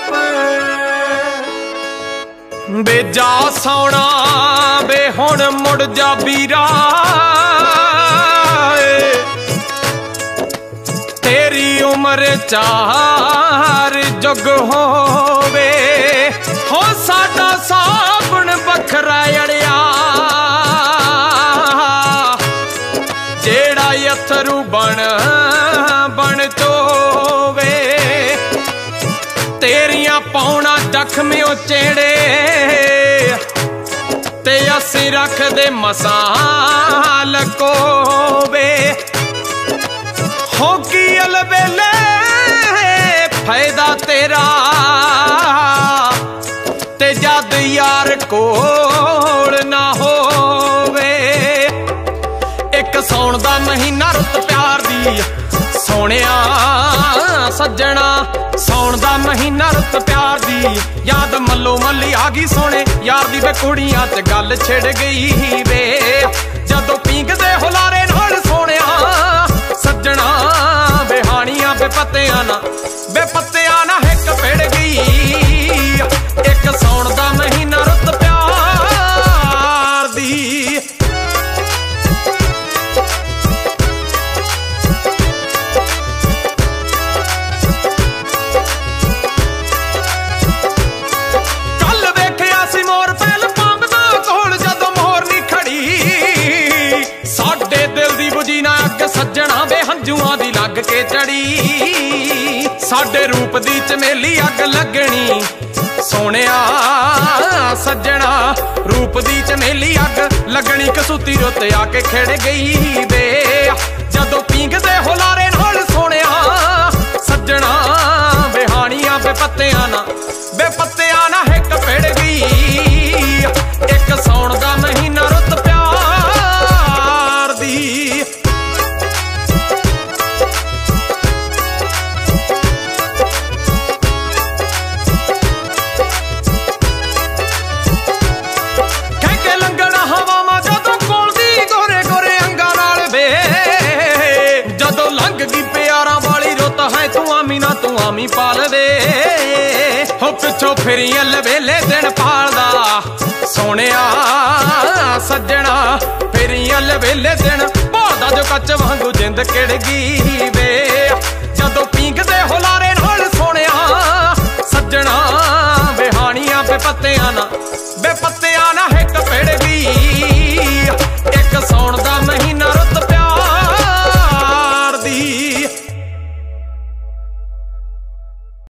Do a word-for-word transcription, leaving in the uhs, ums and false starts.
बे जा सोना बे हुण मुड़ जा बीरा, तेरी उम्र चार जुग होवे, हो साडा साबण बखरा अड़िया, जेड़ा अथरू बन बन चोवे, तेरिया पौना जख्मी चेड़े ते असी रख दे मसाल कोवे, हो की अलबेले फायदा तेरा ते जद यार कोल ना होवे। एक सौण दा महीना रुत प्यार दी सोनिया सज्जना, सौण दा महीना रुत प्यार दी याद मल्लो मल्ली आ गई सोने यार दी वे कुड़ियां च गल छिड़ गई वे, जदों पींगदे हुलारे नाल सोनिया सज्जना, बेहानियां बेपत्तियां ना बेपत्तियां ना हिक पिड़ गई। एक सौण दा महीना रुत प्यार दी, सज्जना बे हंजुआं दी लग के चढ़ी, साडे रूप दी चमेली अग लगनी सोनिया सज्जना, रूप दी चमेली अग लगनी कसूती रुत आके खिड़ गई वे, जदों पींगदे हुलारे नाल सोनिया सज्जना, बेहानियां बेपत्तियां ना बेपत्तियां ना हिक पिड़ गई। एक सौण दा महीना रुत प्यार दी, तू आमी पाल दे हो पिछो फिरी अलवेले दिन पालदा सोनिया सज्जना, फिरी अलवेले दिन भालदा जो कच वांगू जिंद किड़ गई वे, जदों पींगदे हुलारे नाल सोनिया सज्जना, बेहानियां बेपत्तियां ना बेपत्तियां ना हिक पिड़ गई।